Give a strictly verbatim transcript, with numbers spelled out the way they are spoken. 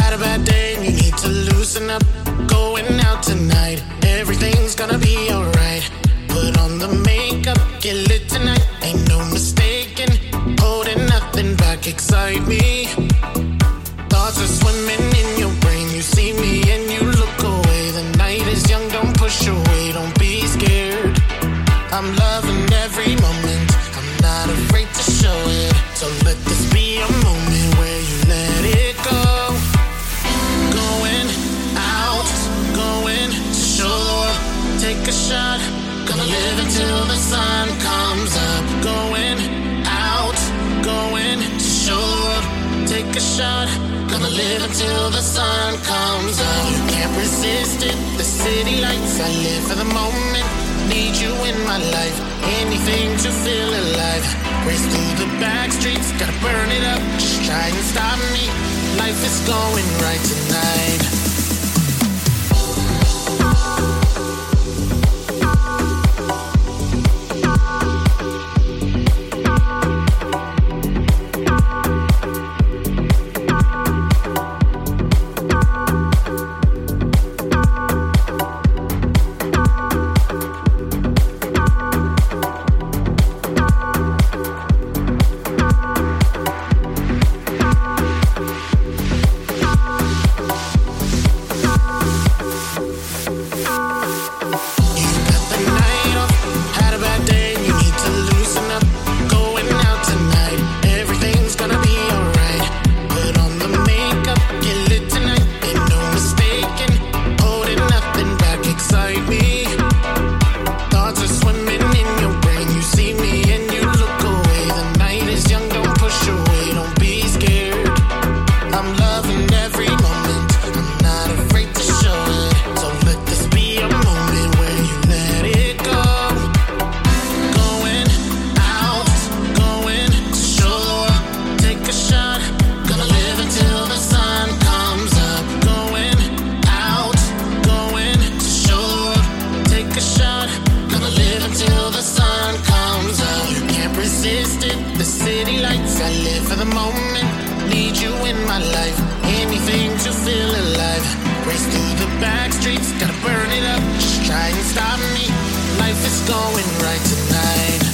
Had a bad day and you need to loosen up. Going out tonight, everything's gonna be alright. Put on the makeup, get lit tonight. Ain't no mistaking, holding nothing back, excite me. Thoughts are swimming in your brain. You see me and you look away. The night is young, don't push away, don't be scared. I'm loving every moment, I'm not afraid to show it. So let this be a moment where you let it go. Going out, going to show the world. Take a shot, gonna live until the sun comes up. Going out, going to show the world. Take a shot, gonna live until the sun comes up. You can't resist it, the city lights. I live for the moment, need you in my life. Anything to feel alive. Race through the back streets, gotta burn it up. Just try and stop me, life is going right tonight. The city lights, I live for the moment. Need you in my life. Anything to feel alive. Race through the back streets, gotta burn it up. Just try and stop me. Life is going right tonight.